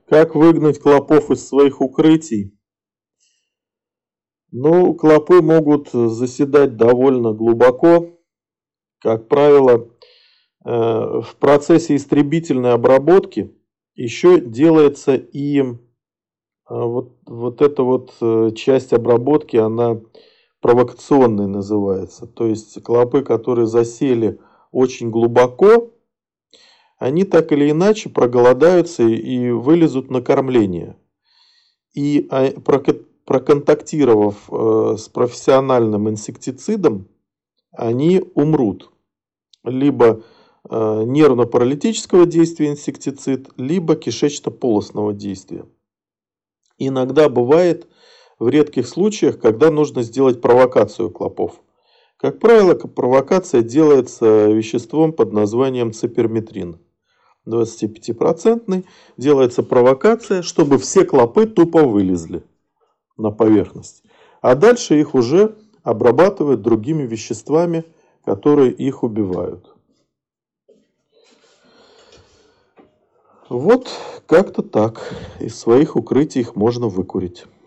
Как выгнать клопов из своих укрытий? Ну, клопы могут заседать довольно глубоко. Как правило, в процессе истребительной обработки еще делается и вот эта вот часть обработки, она провокационной называется. То есть клопы, которые засели очень глубоко, они так или иначе проголодаются и вылезут на кормление. И проконтактировав с профессиональным инсектицидом, они умрут. Либо нервно-паралитического действия инсектицид, либо кишечно-полостного действия. Иногда бывает в редких случаях, когда нужно сделать провокацию клопов. Как правило, провокация делается веществом под названием циперметрин. 25% делается провокация, чтобы все клопы тупо вылезли на поверхность. А дальше их уже обрабатывают другими веществами, которые их убивают. Вот как-то так. Из своих укрытий их можно выкурить.